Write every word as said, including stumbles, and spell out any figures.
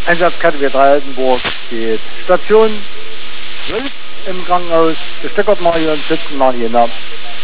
Einsatzkategorie drei Altenburg steht Station zwölf im Krankenhaus, gesteckert mal hier und sitzen mal hier nach.